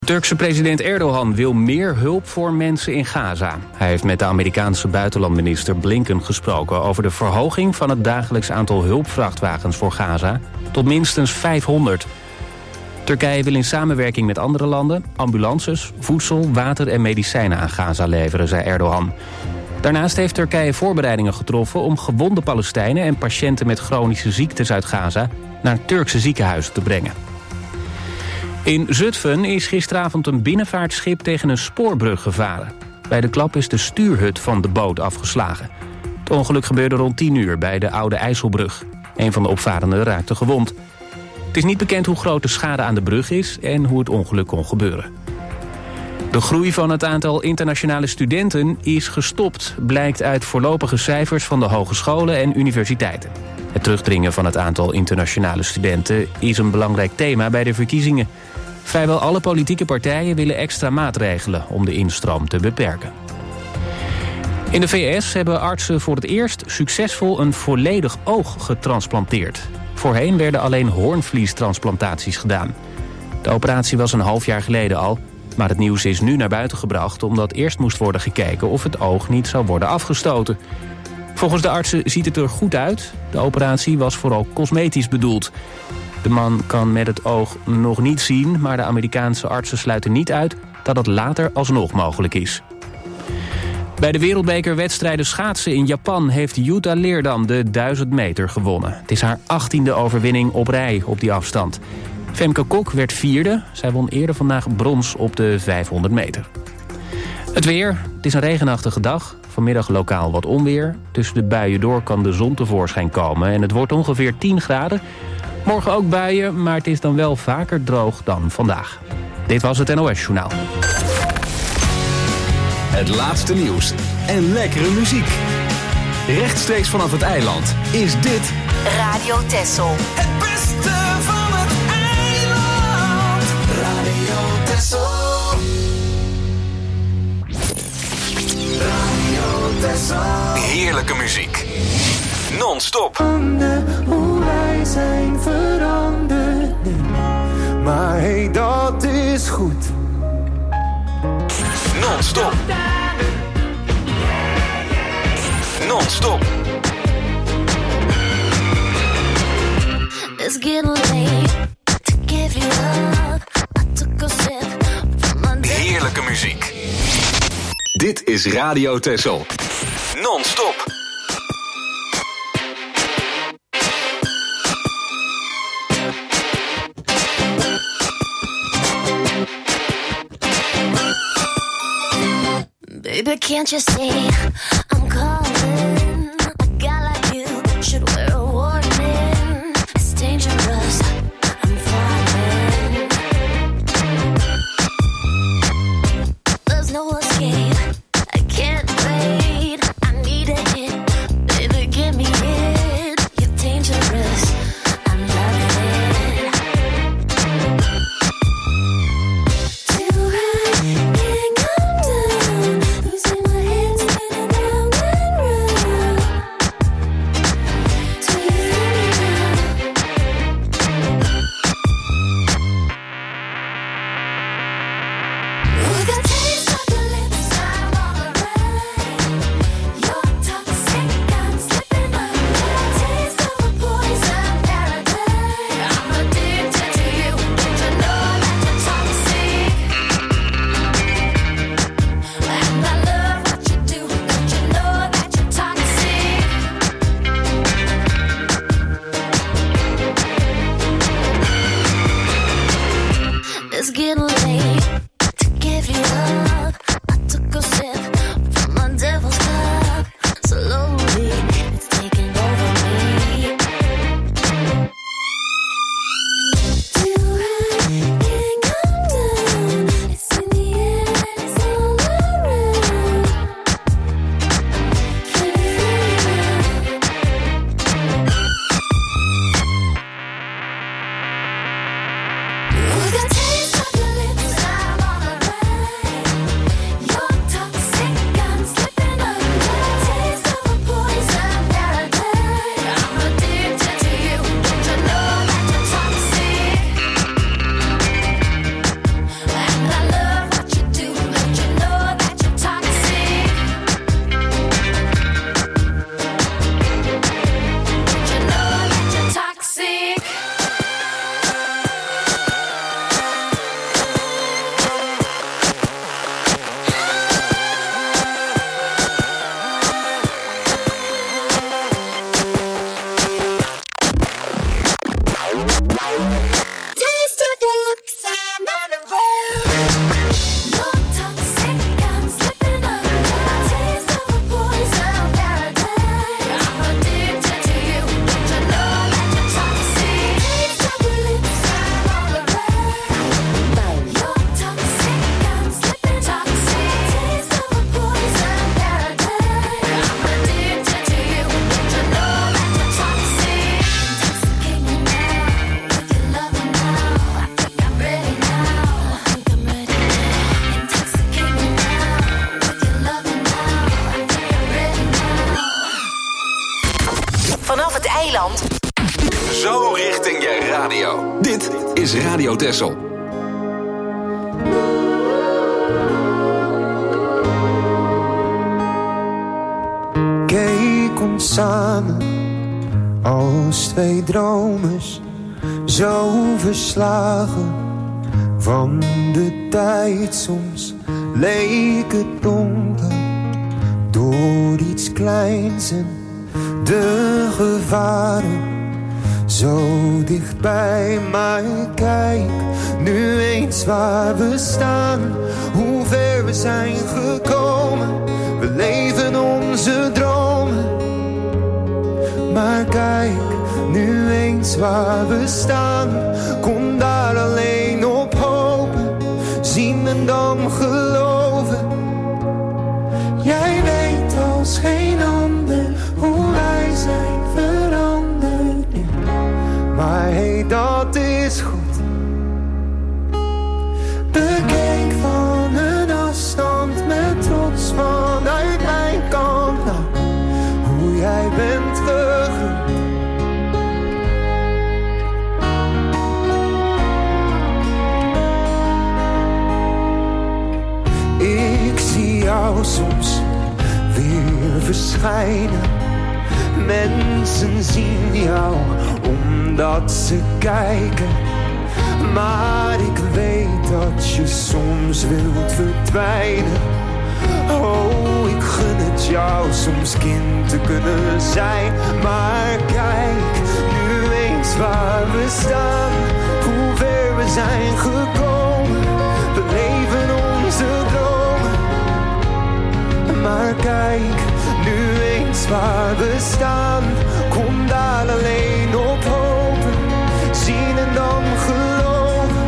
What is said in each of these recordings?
Turkse president Erdogan wil meer hulp voor mensen in Gaza. Hij heeft met de Amerikaanse buitenlandminister Blinken gesproken over de verhoging van het dagelijks aantal hulpvrachtwagens voor Gaza tot minstens 500. Turkije wil in samenwerking met andere landen ambulances, voedsel, water en medicijnen aan Gaza leveren, zei Erdogan. Daarnaast heeft Turkije voorbereidingen getroffen om gewonde Palestijnen en patiënten met chronische ziektes uit Gaza naar Turkse ziekenhuizen te brengen. In Zutphen is gisteravond een binnenvaartschip tegen een spoorbrug gevaren. Bij de klap is de stuurhut van de boot afgeslagen. Het ongeluk gebeurde rond 10 uur bij de Oude IJsselbrug. Een van de opvarenden raakte gewond. Het is niet bekend hoe groot de schade aan de brug is en hoe het ongeluk kon gebeuren. De groei van het aantal internationale studenten is gestopt, blijkt uit voorlopige cijfers van de hogescholen en universiteiten. Het terugdringen van het aantal internationale studenten is een belangrijk thema bij de verkiezingen. Vrijwel alle politieke partijen willen extra maatregelen om de instroom te beperken. In de VS hebben artsen voor het eerst succesvol een volledig oog getransplanteerd. Voorheen werden alleen hoornvliestransplantaties gedaan. De operatie was een half jaar geleden al, maar het nieuws is nu naar buiten gebracht omdat eerst moest worden gekeken of het oog niet zou worden afgestoten. Volgens de artsen ziet het er goed uit. De operatie was vooral cosmetisch bedoeld. De man kan met het oog nog niet zien, maar de Amerikaanse artsen sluiten niet uit dat het later alsnog mogelijk is. Bij de wereldbekerwedstrijden schaatsen in Japan heeft Jutta Leerdam de 1000 meter gewonnen. Het is haar 18e overwinning op rij op die afstand. Femke Kok werd 4e. Zij won eerder vandaag brons op de 500 meter. Het weer. Het is een regenachtige dag. Vanmiddag lokaal wat onweer. Tussen de buien door kan de zon tevoorschijn komen en het wordt ongeveer 10 graden. Morgen ook buien, maar het is dan wel vaker droog dan vandaag. Dit was het NOS Journaal. Het laatste nieuws en lekkere muziek. Rechtstreeks vanaf het eiland is dit Radio Texel. Het beste van het eiland. Radio Texel. Radio Texel. heerlijke muziek. Non-stop. Hoe wij zijn veranderd nu. Maar hey, dat is goed. Non-stop. Non-stop. It's getting late to give you up. I took a sip from my Heerlijke muziek. Dit is Radio Texel. Non-stop. Baby, can't you see I'm calling? A guy like you should wear a warning. It's dangerous, I'm falling. There's no escape, I can't wait. I need a hit, baby, give me it. You're dangerous, I'm loving it. Too high, can't come down. Losing my head, spinning round and round. Do you feel me now? With a taste of your lips, I'm on the run. You're toxic, I'm slipping under. Taste of a poison paradise. I'm addicted to you. Don't you know that you're toxic? And I love what you do. Don't you know that you're toxic? It's getting late to give you up. I took a sip from my devil's cup. Slowly, it's taking over me. Too high, can't come down. It's in the air and it's all around. Can you feel it now? With a taste of your lips, I'm eiland. Zo richting je radio. Dit is Radio Texel. Kijk ons samen als twee dromers, zo verslagen van de tijd. Soms leek het donker door iets kleins en de gevaren zo dichtbij. Maar kijk nu eens waar we staan, hoe ver we zijn gekomen. We leven onze dromen. Maar kijk nu eens waar we staan, kom daar alleen op hopen, zien en dan geloven. Jij weet als geen ander hoe wij zijn veranderd nu. Maar hey, dat is goed. Bekijk van een afstand met trots vanuit mijn kant naar hoe jij bent gegroeid. Ik zie jou soms weer verschijnen. Mensen zien jou omdat ze kijken. Maar ik weet dat je soms wilt verdwijnen. Oh, ik gun het jou soms kind te kunnen zijn. Maar kijk nu eens waar we staan, hoe ver we zijn gekomen. We leven onze dromen. Maar kijk nu eens waar we staan, kom daar alleen op hopen, zien en dan geloven.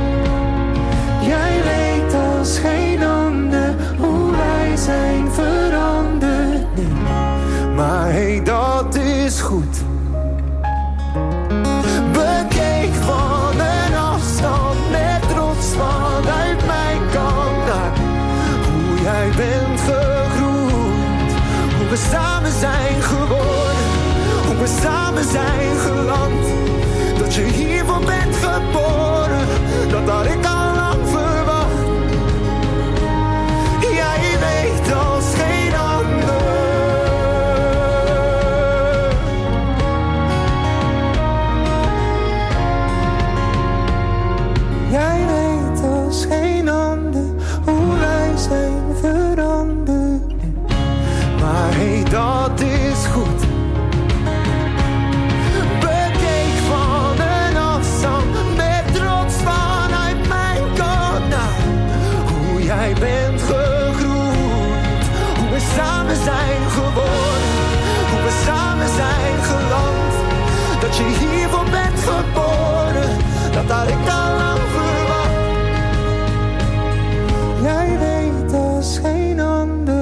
Jij weet als geen ander hoe wij zijn veranderd nu. Maar hey, dat is goed. Bekijk van een afstand met trots vanuit mijn kant naar hoe jij bent gegroeid. Hoe we samen zijn geworden, hoe we samen zijn geland. Dat je hiervoor bent geboren, dat had ik al lang verwacht. Jij weet als geen ander. Jij weet als geen ander hoe wij zijn veranderd. Maar hey, dat is goed. Bekijk van een afstand met trots vanuit mijn kant naar hoe jij bent gegroeid. Hoe we samen zijn geworden, hoe we samen zijn geland. Dat je hiervoor bent geboren, dat had ik al lang verwacht. Jij weet als geen ander.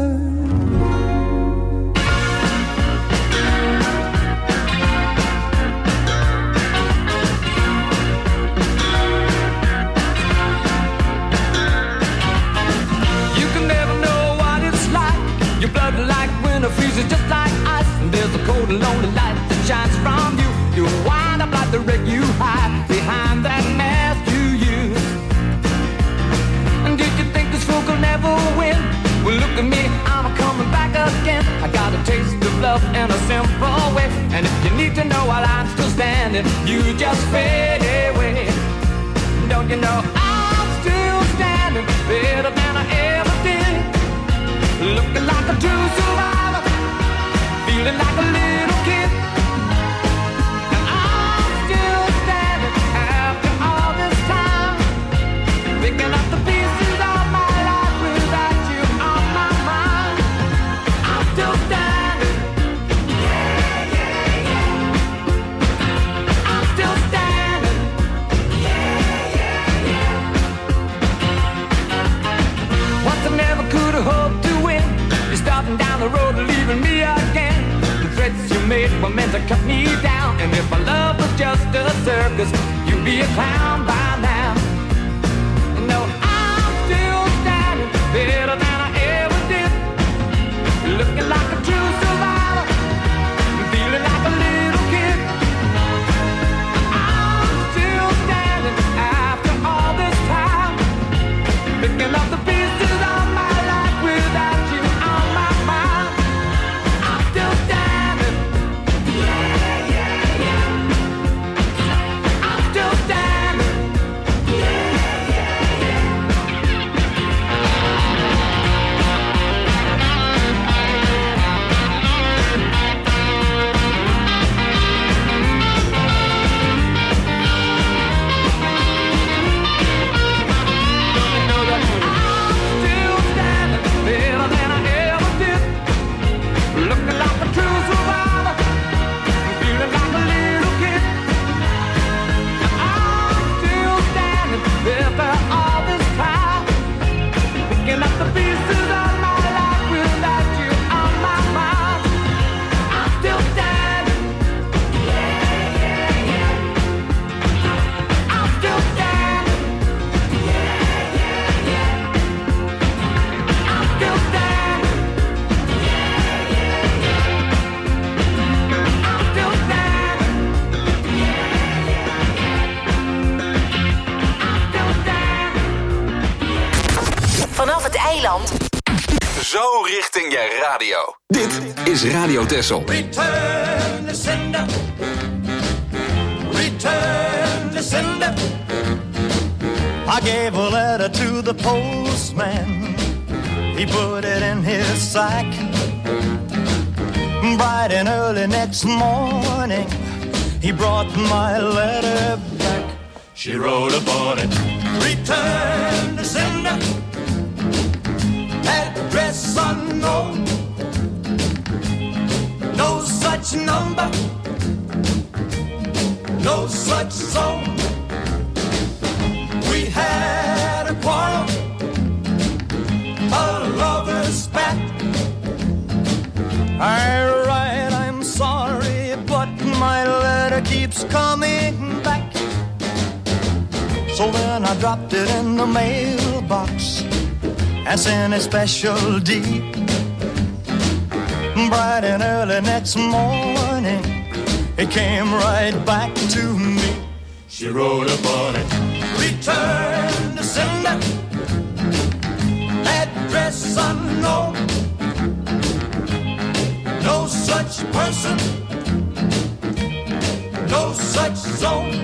Freezes just like ice, and there's a cold and lonely light that shines from you. You wind up like the wreck you hide behind that mask you use. And did you think this fool could never win? Well, look at me, I'm coming back again. I got a taste of love in a simple way. And if you need to know while I'm still standing, you just fade away. Don't you know I'm still standing better than I ever did? Looking like a true survivor, feeling like a little kid. And I'm still standing after all this time, picking up the pieces of my life without you on my mind. I'm still standing. Yeah, yeah, yeah. I'm still standing. Yeah, yeah, yeah. Once I never could have hoped to win. You're starting down the road and leaving me again. The threats you made were meant to cut me down. And if my love was just a circus, you'd be a clown by now. No, I'm still standing better than I ever did. Looking like a true survivor, feeling like a little kid. picking up the pieces of my life without you on my mind. I'm still standing. Yeah, yeah, yeah. I'm still standing. Yeah, yeah, yeah. Vanaf het eiland. Zo richting je radio. Dit is Radio Texel. Return to sender. Return to sender. I gave a letter to the postman. He put it in his sack. Bright and early next morning, he brought my letter back. She wrote upon it. Return to sender. Address unknown. No such number. No such zone. We had a quarrel. A lover's spat. Alright, I'm sorry, but my letter keeps coming back. So then I dropped it in the mailbox and sent a special deed. Bright and early next morning, it came right back to me. She wrote upon it. Return to sender. Address unknown. No such person. No such zone.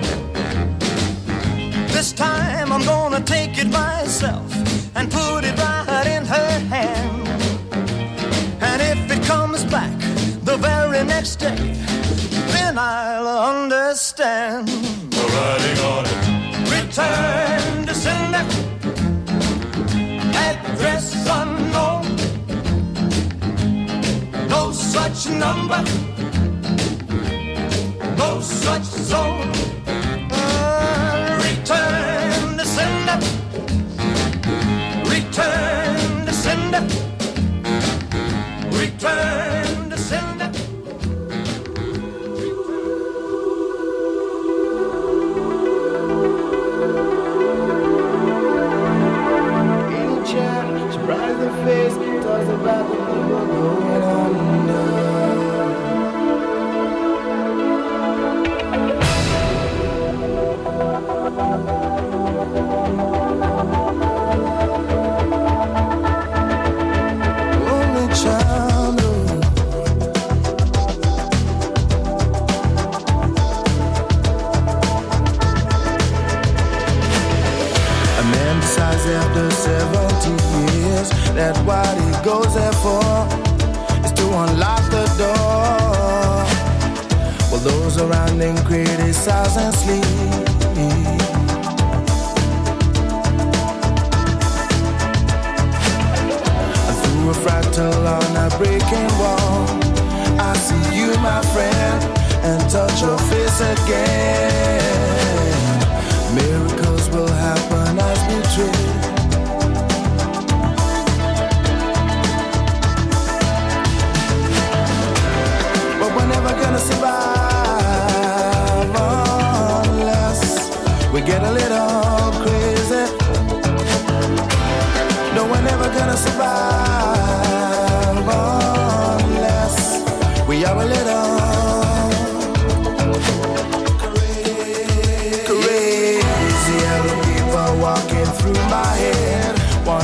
This time I'm gonna take it myself and put it right in her hand. And if it comes back the very next day, then I'll understand. The writing on it. Return to sender. Address unknown. No such number. No such zone. Return to sender. Return to sender. Return to sender. In a chair, she brightens her face, talks about the people going under. Only child, a man decides after 70 years that what he goes there for is to unlock the door. Well, those around him criticize and sleep. Through a fractal on a breaking wall, I see you, my friend, and touch your face again. Miracles will happen as we dream. But we're never gonna survive unless we get a little crazy. No, we're never gonna survive unless we are a little crazy. Hello, people walking through my head.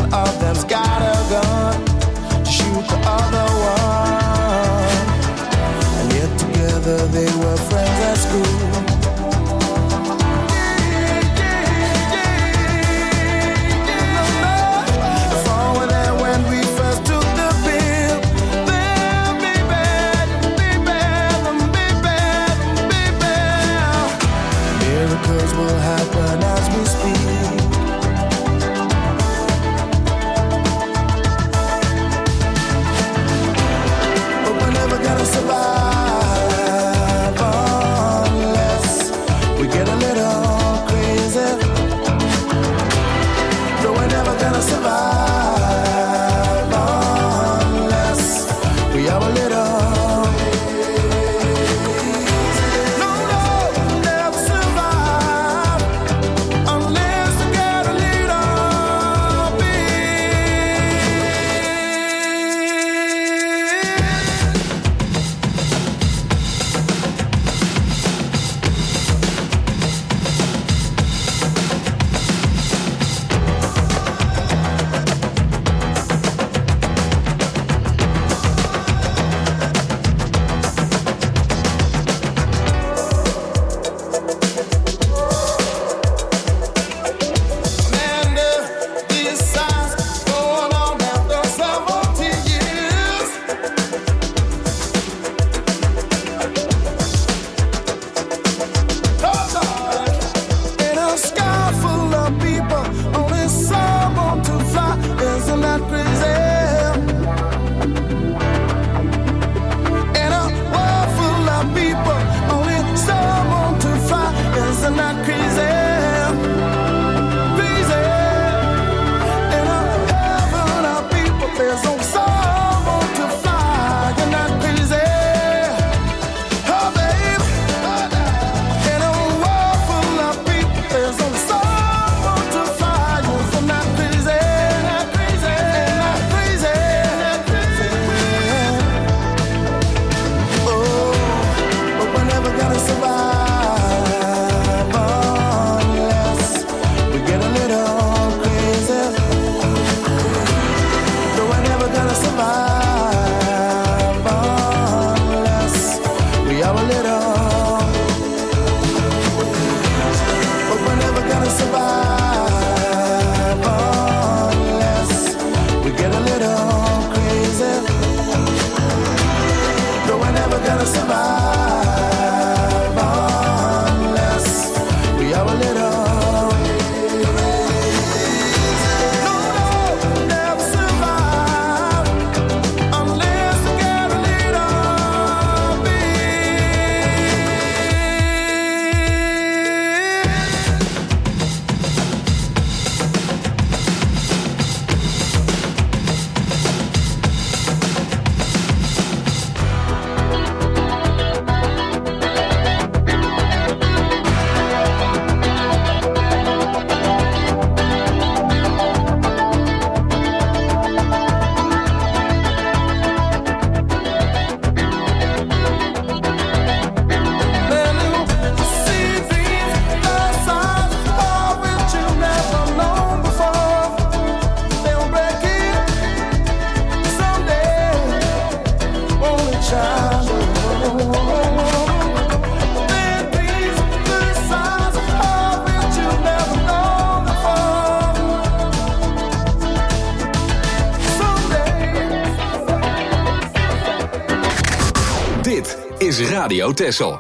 is Radio Texel.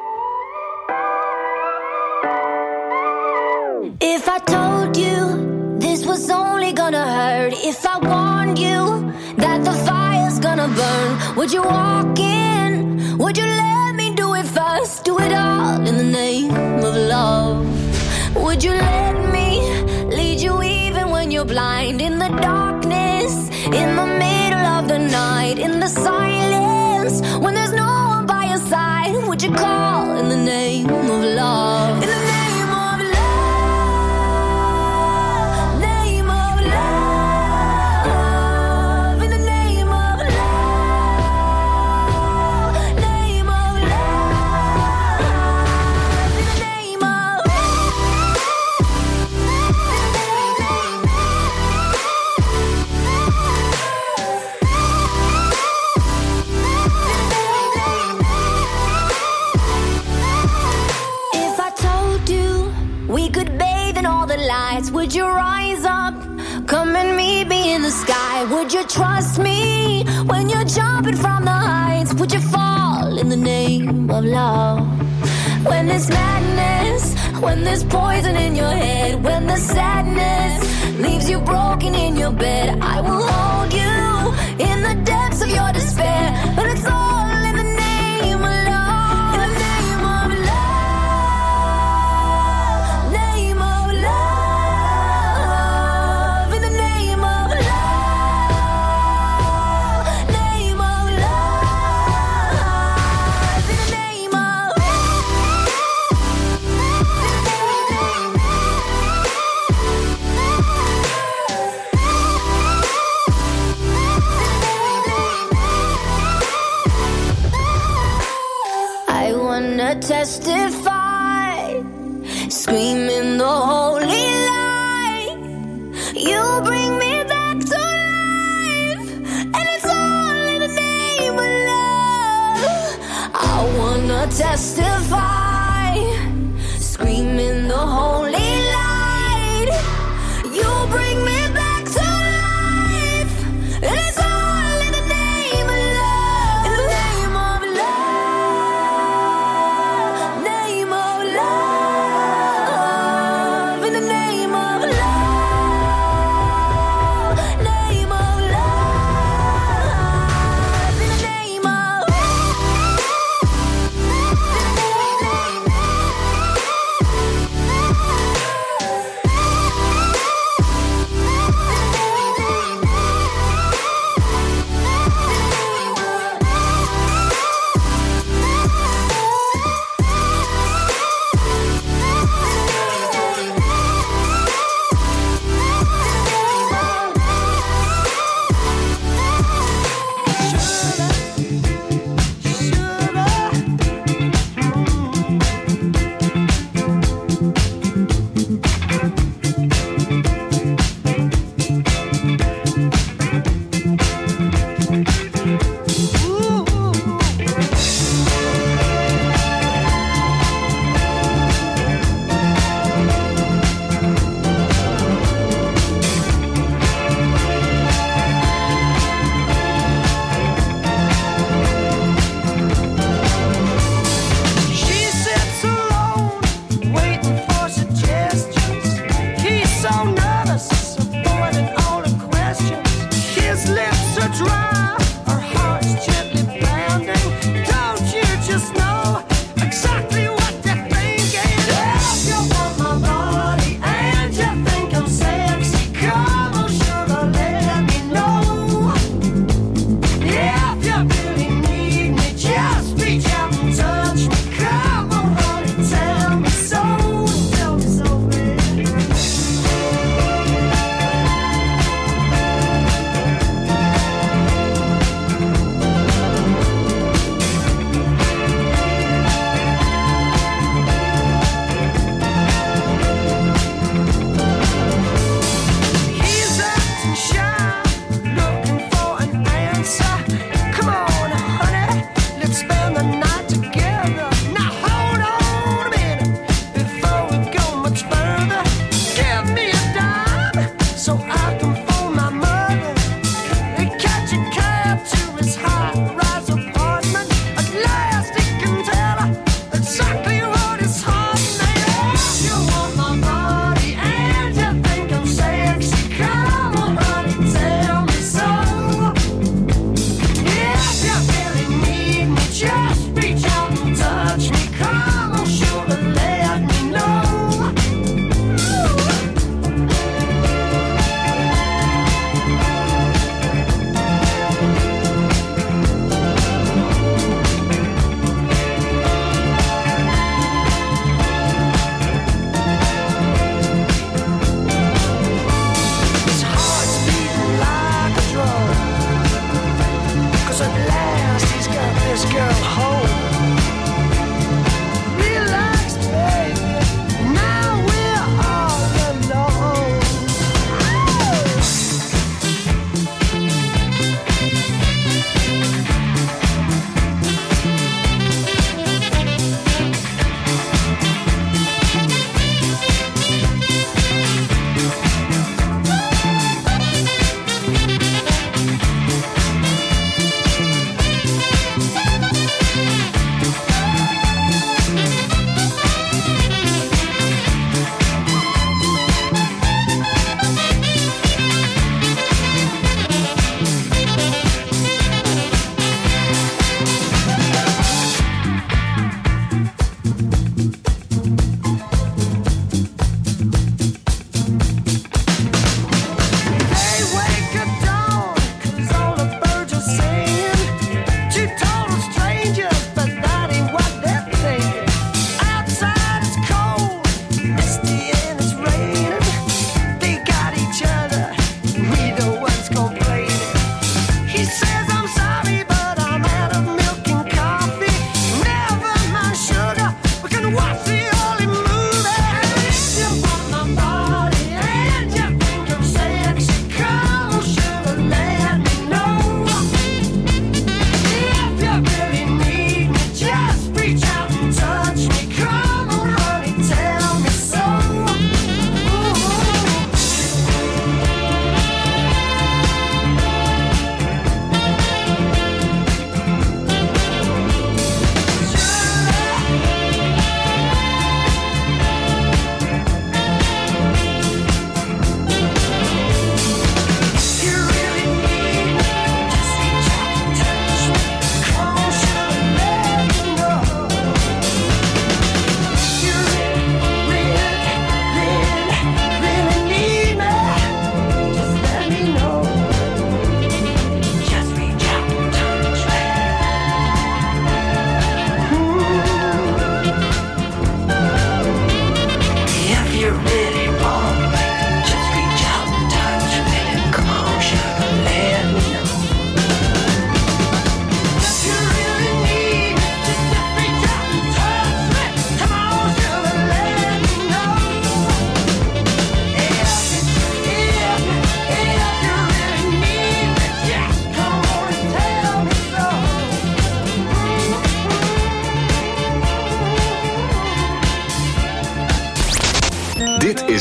If I told you this was only gonna hurt, if I warned you that the fire's gonna burn, would you walk in? Would you let me do it first? Do it all in the name of love. Would you let me lead you even when you're blind? In the darkness, in the middle of the night, in the silence, when there's no one by your side, would you call in the name of love? In the name of love, name of love, in the name of love, name of love, in the name of If I told you we could bathe in all the lights, would you rise up? Come and meet me in the sky. Would you trust me when you're jumping from the heights? Would you fall in the name of love? When there's madness, when there's poison in your head, when the sadness leaves you broken in your bed, I will hold you in the depths of your despair. But it's all in the name of love. In the name of love, name of love, in the name of love, name of love, in the name of I wanna testify, screaming the holy light. You bring me back to life, and it's all in the name of love. I wanna testify, screaming the holy light. You bring me back to life, and it's all in the name of love. In the name of love, name of love, in the name of love, name of love, in the name of Rise apartment, at last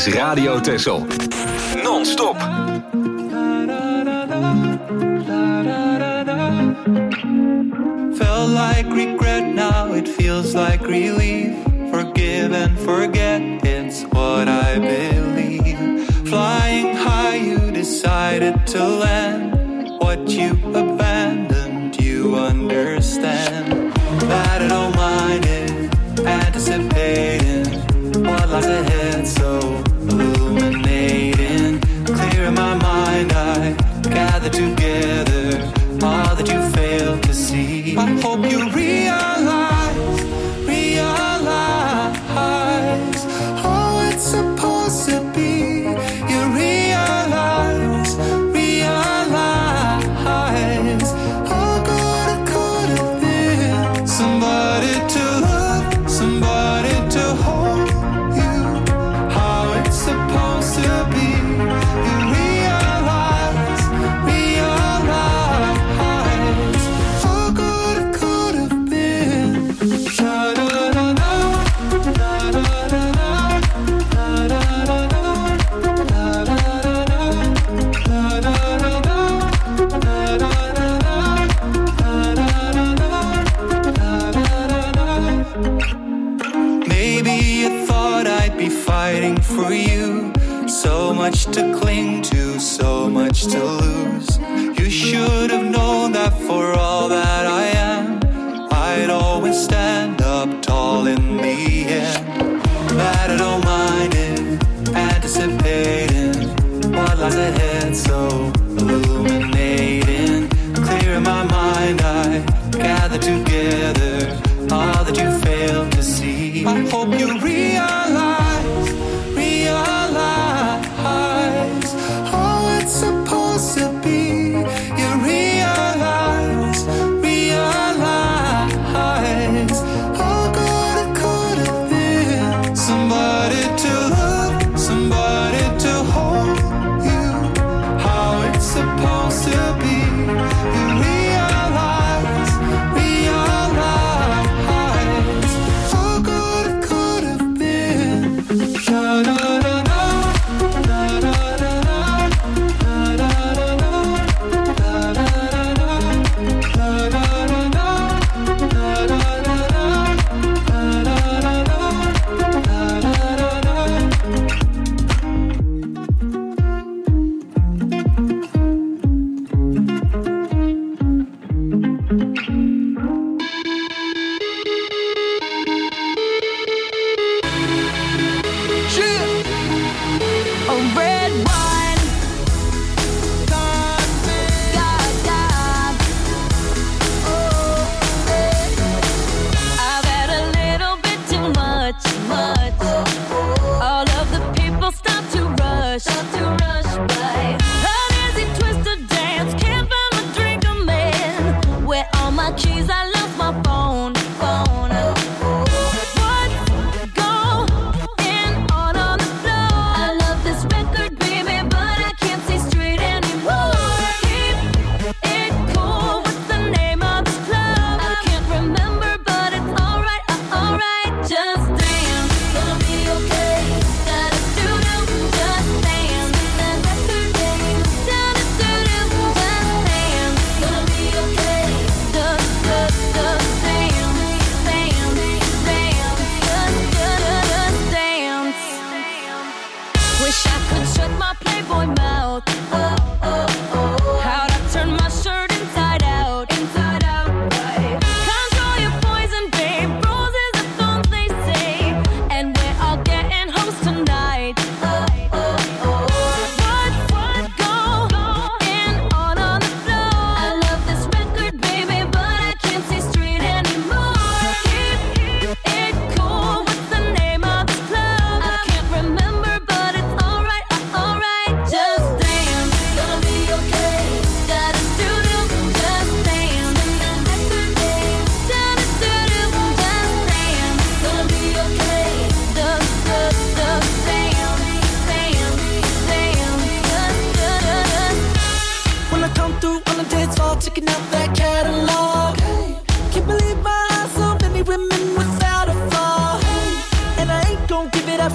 Radio Texel. Non-stop. Felt like regret, now it feels like relief. Forgive and forget, it's what I believe. Flying high, you decided to land. What you abandoned, you understand. That I don't mind it, anticipating what lies ahead, so illuminating. Clear in my mind, I gather together all that you failed to see. I hope you realize how it's supposed to be. You realize how good it could have been. Somebody to love, somebody to hold you. How it's supposed to be. You realize how good it could have been. Maybe you thought I'd be fighting for you. So much to cling to, so much to lose. You should have known that for all that I am, I'd always stand up tall in the end. That I don't mind it, anticipating what lies ahead, so illuminating. Clear in my mind, I gather together all that you failed to see. I hope you realize how it's supposed to be. You realize how good it could have been. Somebody to love, somebody to hold you. How it's supposed to be. You realize how good it could have been. checking out that catalog. Can't believe my eyes, so many women without a flaw. And I ain't gon' give it up, steady trying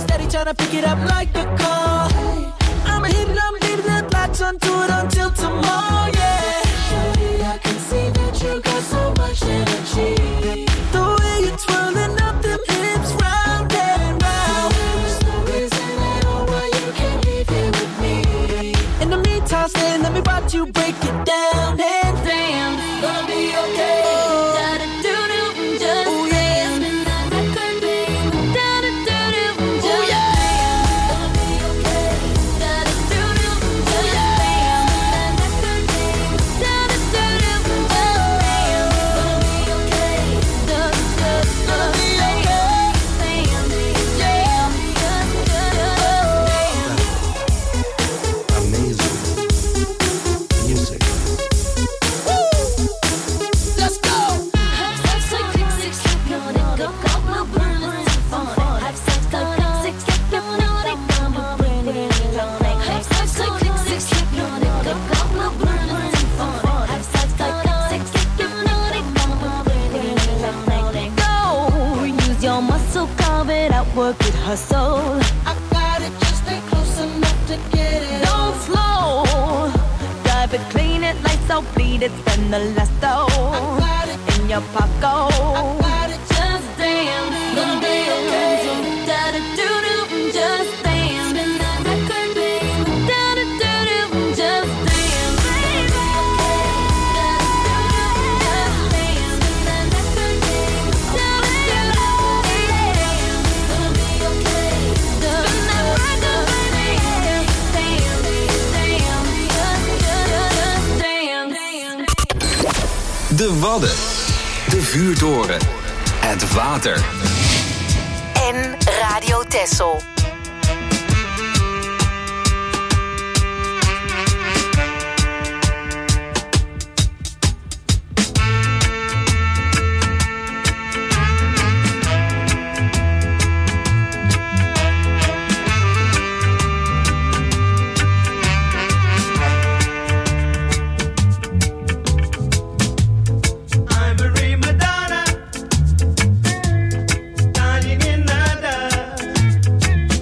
tryna pick it up like a call. I'ma hit it, I'm leaving that latch onto it until tomorrow, yeah. Shorty, I can see that you got so much energy. The way you're twirling up them hips round and round. There's no reason at all why you can't leave here with me. In the meantime, stay, let me watch you break it down. And damn, gonna be okay. Work it, hustle. I got it, just stay close enough to get it. Don't slow. Drive it, clean it, lights out, bleed it, spend the last dough. I got it in your pocket. I got it, just dance. Gonna be okay. Da da do do, just dance. Spin that record, babe. Da da do do, just dance. Baby, okay. Da da do do, just dance. Spin that record, babe. Da da do do. De Wadden, de vuurtoren, het water. En Radio Texel. Madonna, dying in the dark.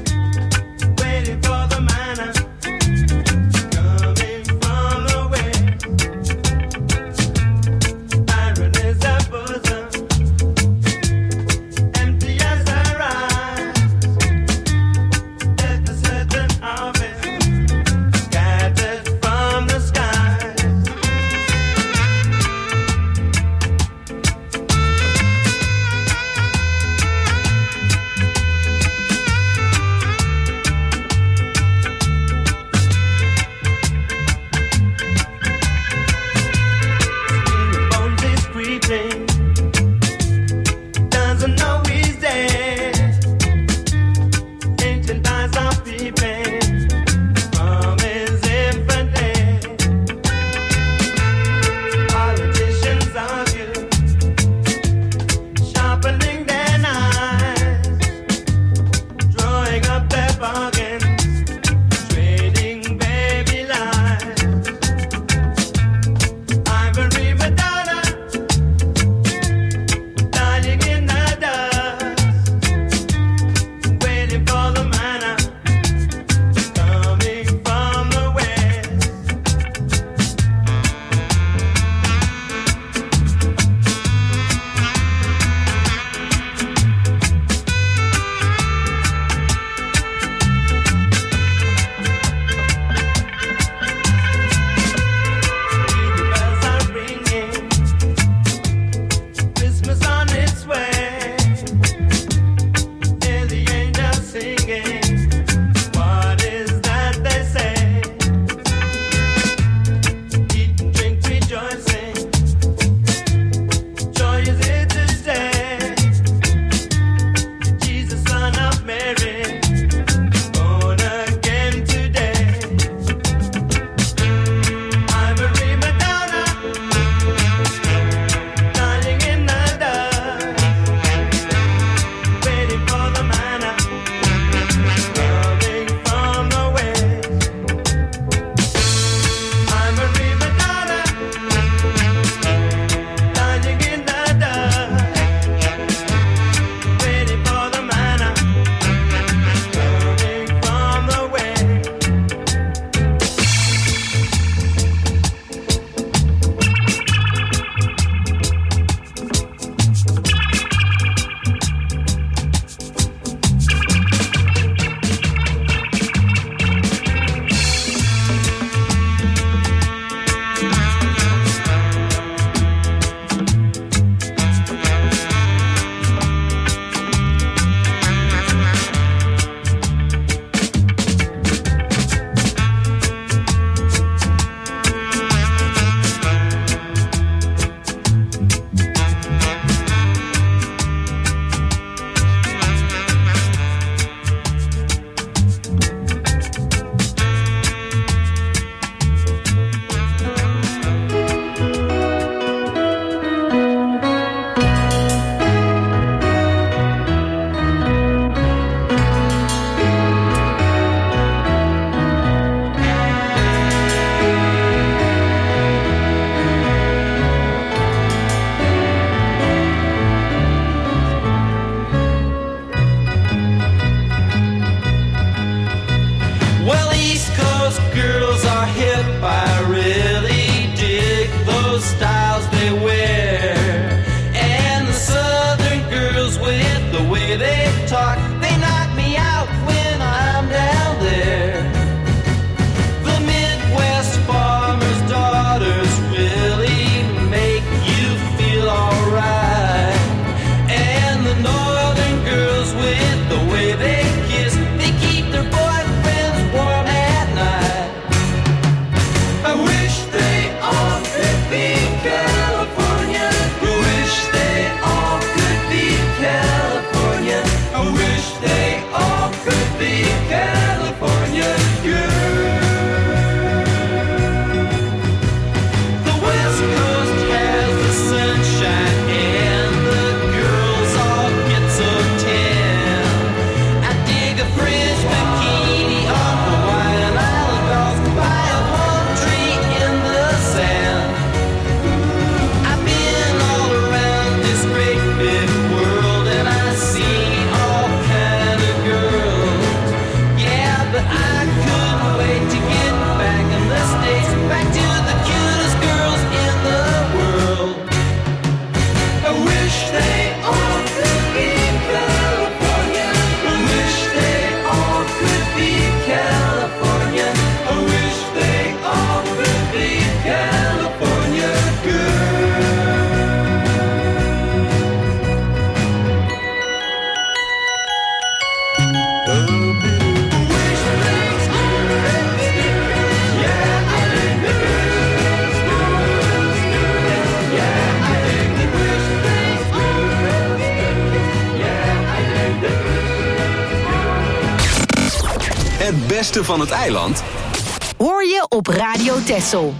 beste van het eiland Hoor je op Radio Texel.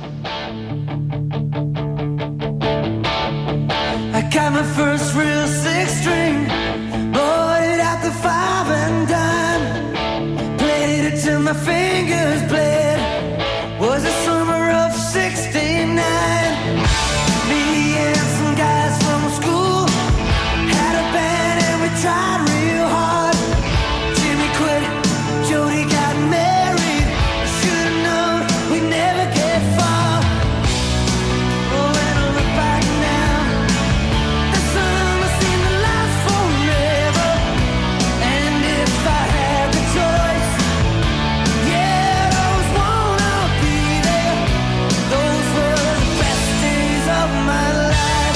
I got my first real six string, bought it at the 5 and dime, played it till my fingers bled. Was the summer of '69. Me and some guys from school had a band and we tried real hard. Jimmy quit, Jody got married. Should've known we'd never get far. Oh, when I look back now, the summer seemed to last forever. And if I had the choice, yeah, I always wanna be there. Those were the best days of my life.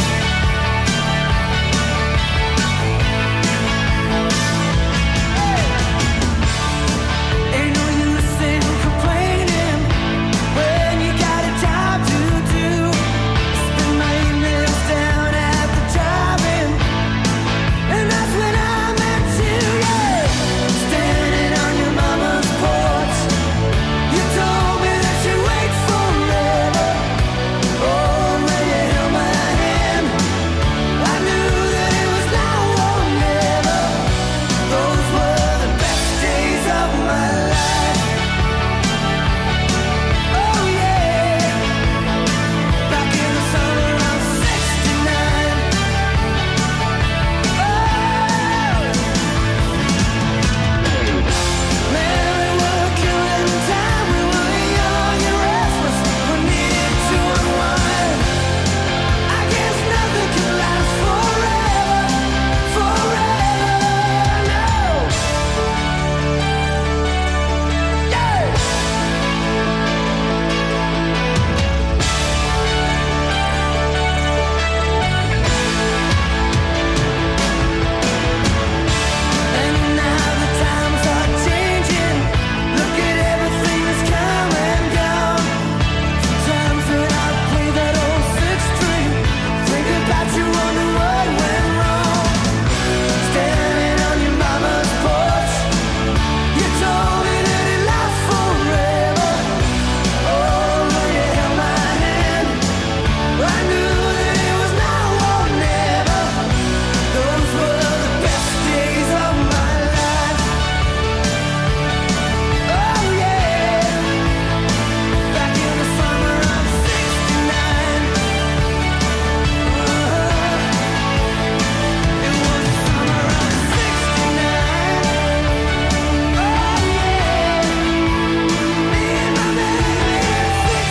Ain't no use in complaining when you got a job to do. Spend my evenings down at the drive-in, and that's when I met you, yeah. Standing on your mama's porch, you told me that you'd wait forever. Oh, when you held my hand, I knew that it was now or never. Those were the best days of my life. Oh yeah, back in the summer of '69. Man, we were killing time. We were young and restless. We needed to unwind. I guess nothing can last forever, forever, no. Yeah. And now the times are changing. Look at everything that's come and gone. Sometimes when I play that old six string, think about you, wonder what went wrong. Standing on your mama's porch, you told me that it lasts forever. Oh, when you held my hand, I knew that it was now or never. Those were the best days of my life. Oh yeah, back in the summer of '69. It was the summer of '69. Oh yeah, me and my baby at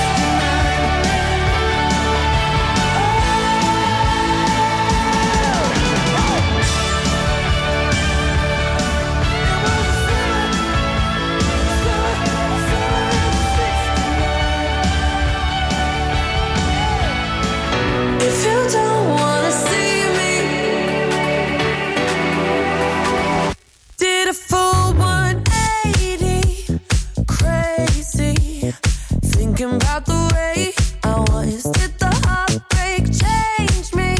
If you don't wanna see me, did a full 180, crazy, thinking about the way I was. Did the heartbreak change me?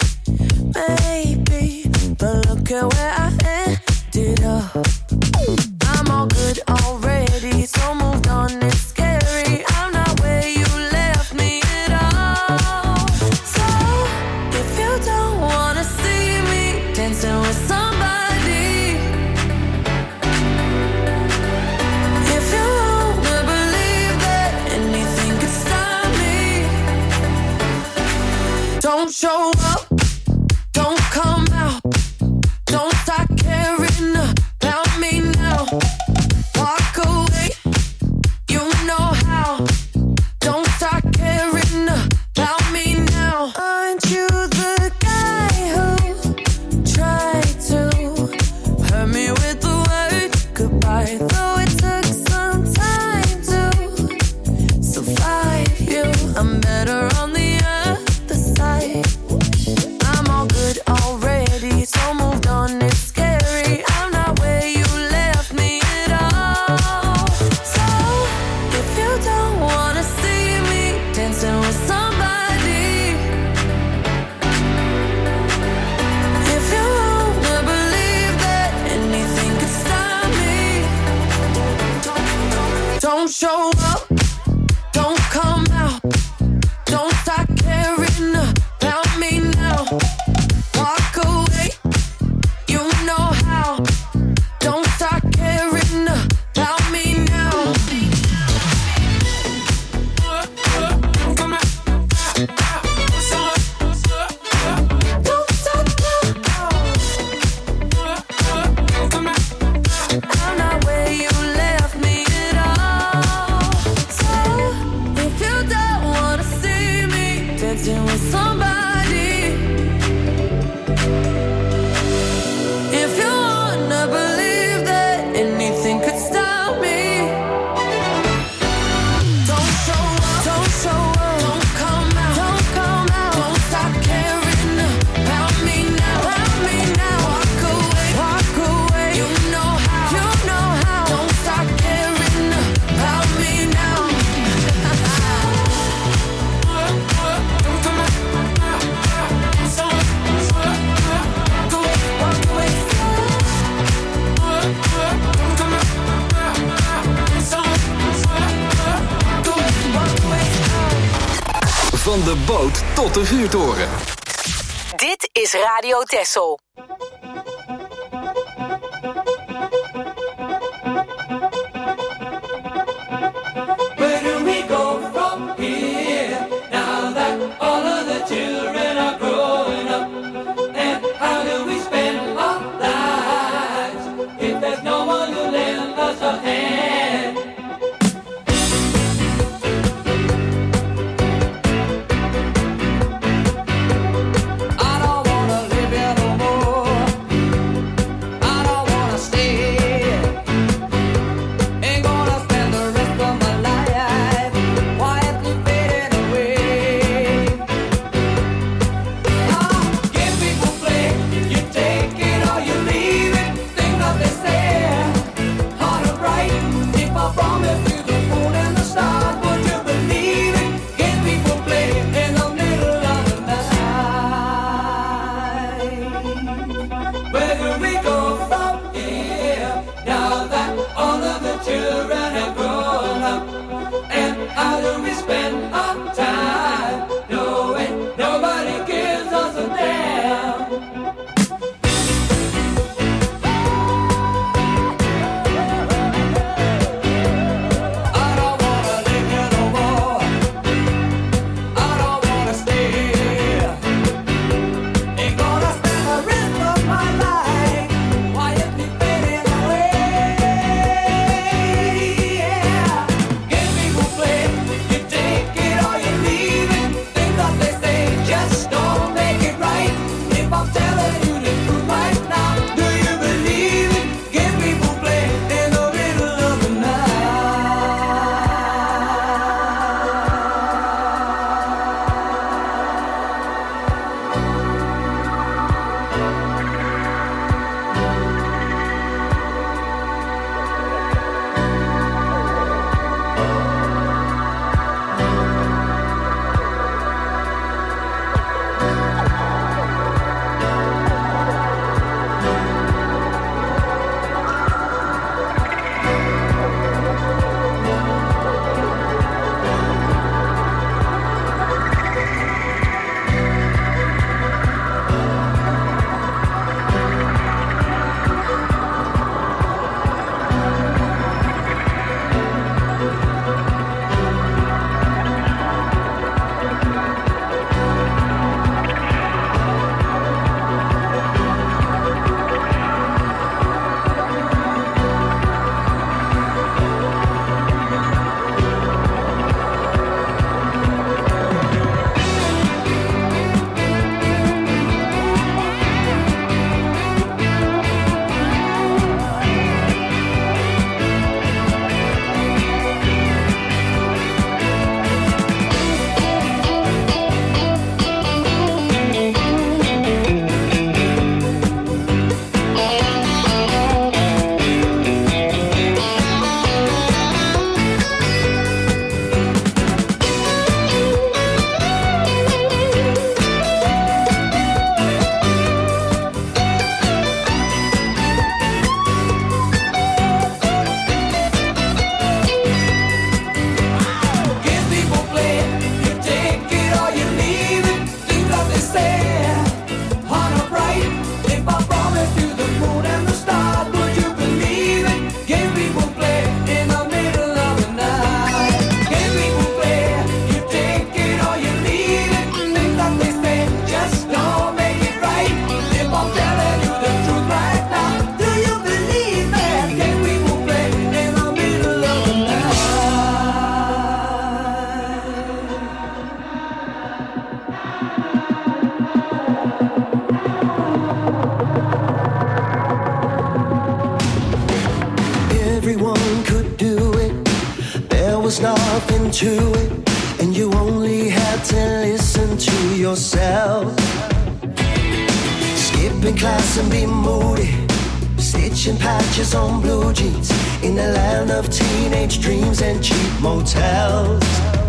Maybe, but look at where I ended up. I'm all good already, so moved on, it's scary. I'm not where you left me at all. So, if you don't wanna see me dancing with somebody, if you wanna believe that anything could stop me, don't show up, don't come out, don't start caring about me now. Walk away, you know how. Don't start caring about me now. Aren't you the guy who tried to hurt me with the word goodbye? Though it took some time to survive you, I'm better on the other side. I'm not where you left me at all. So if you don't wanna see me dancing with somebody, if you wanna believe that anything could stop me, don't show up, don't show up, don't come out, don't come out, don't stop caring about me now, walk away, you know how, don't stop caring about me now. Walk away. Van de boot tot de vuurtoren. Dit is Radio Texel. Where do we go from here now that all of the children are growing up? And how do we spend our lives if there's no one to lend us a hand? I don't wanna live here no more. yourself into it, and you only had to listen to yourself. Skipping class and be moody, stitching patches on blue jeans in the land of teenage dreams and cheap motels.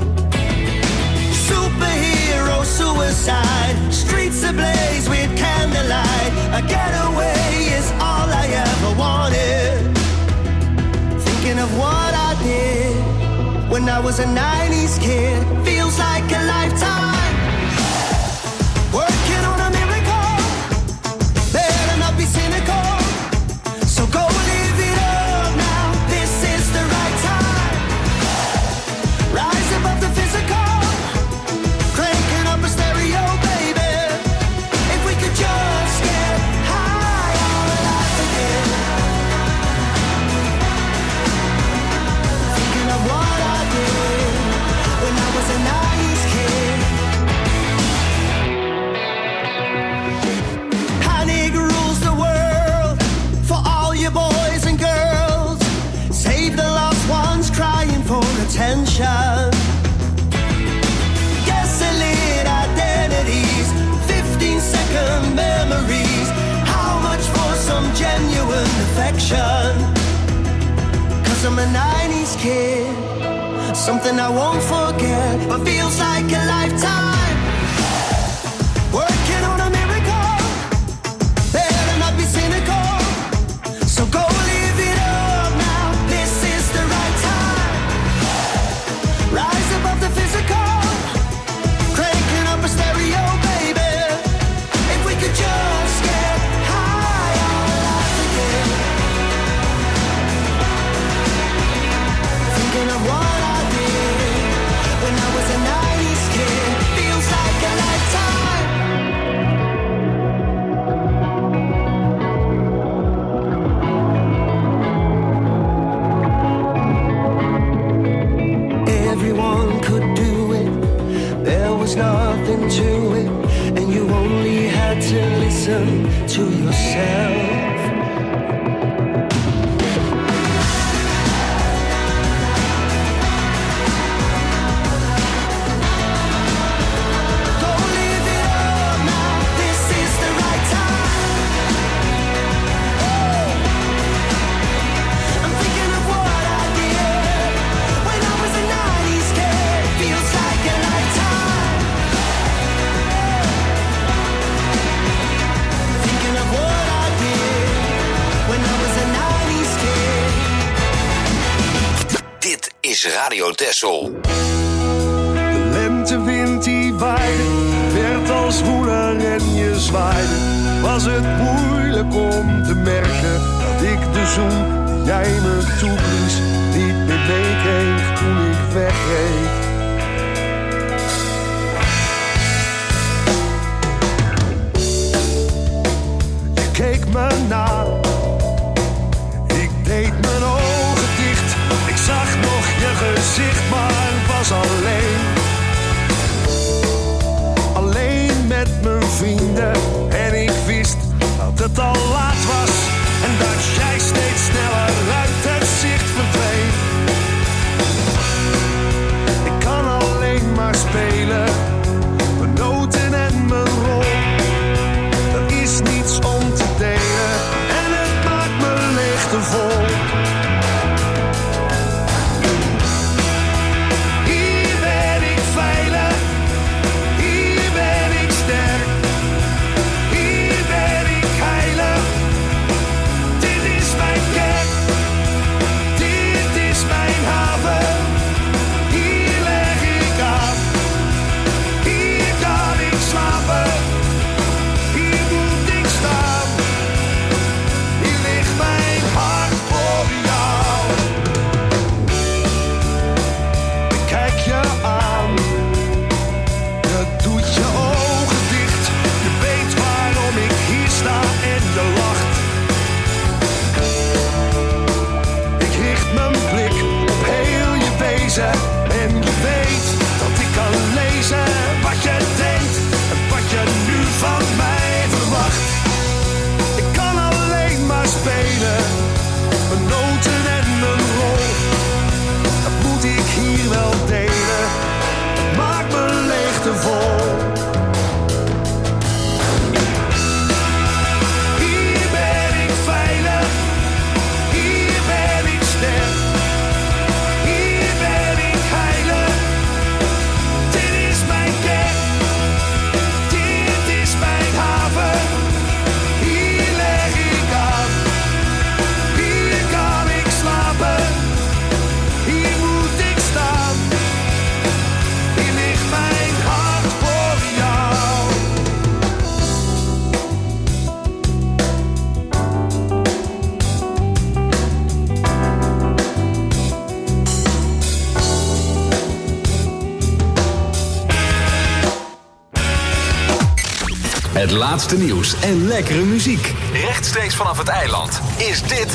Superhero suicide, streets ablaze with candlelight. A getaway is all I ever wanted. Thinking of what I did when I was a 90s kid feels like a lifetime. Working on a miracle, better not be cynical. So go live it up now, this is the right time. Rise above the physical, cranking up a stereo, baby. If we could just get high on life again. Thinking of what I did when I was a 90s kid. Panic rules the world for all you boys and girls. Save the lost ones crying for attention. Gasoline identities, 15-second memories. How much for some genuine affection? 'Cause I'm a 90s kid, something I won't forget, but feels like a lifetime. Working on a miracle, better not be cynical. So go live it up now, this is the right time. Rise above the physical, cranking up a stereo, baby. If we could just get high on life again. Thinking of what I did when I was a 90s kid feels like a lifetime. Everyone could do it, there was nothing to it, and you only had to listen to yourself. Go live it up now, this is the right time. I'm thinking of what I did when I was a 90s kid. Feels like a lifetime. Thinking of what I did when I was a 90s kid. Dit is Radio Texel. De lentewind die waaide, werd als woeler en je zwaaide. Was het moeilijk om te merken dat ik de zoen die jij me toeblies niet meer meekreeg toen ik wegreed. Je keek me na, ik deed mijn ogen dicht. Ik zag nog je gezicht, maar was alleen. Alleen met mijn vrienden en ik wist dat het al laat was en dat jij steeds sneller uit het zicht verdween. Ik kan alleen maar spelen, mijn noten en mijn rol. Er is niets om te delen en het maakt me leeg te vol. Hier ben ik veilig, hier ben ik sterk, hier ben ik heilig. Dit is mijn kerk, dit is mijn haven. Hier leg ik af, hier kan ik slapen, hier moet ik staan. Het laatste nieuws en lekkere muziek. Rechtstreeks vanaf het eiland is dit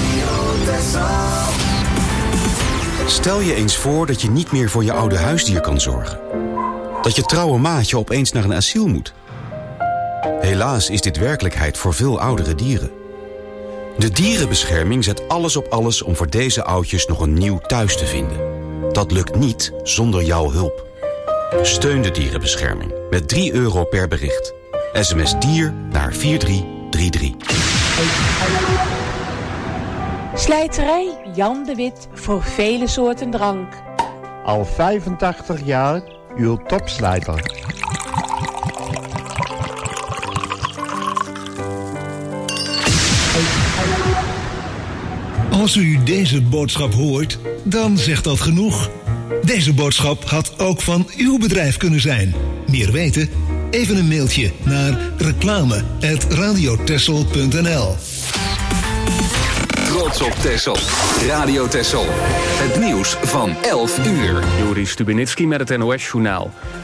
Stel je eens voor dat je niet meer voor je oude huisdier kan zorgen. Dat je trouwe maatje opeens naar een asiel moet. Helaas is dit werkelijkheid voor veel oudere dieren. De dierenbescherming zet alles op alles om voor deze oudjes nog een nieuw thuis te vinden. Dat lukt niet zonder jouw hulp. Steun de dierenbescherming met €3 per bericht. SMS dier naar 4333. Slijterij Jan de Wit voor vele soorten drank. Al 85 jaar uw topslijter. Als u deze boodschap hoort, dan zegt dat genoeg. Deze boodschap had ook van uw bedrijf kunnen zijn. Meer weten? Even een mailtje naar reclame@radiotessel.nl. Trots op Texel. Radio Texel. Het nieuws van 11 uur. Joris Stubenitski met het NOS-journaal.